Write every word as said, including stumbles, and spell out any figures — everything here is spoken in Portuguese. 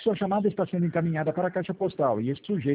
Sua chamada está sendo encaminhada para a caixa postal e esse sujeito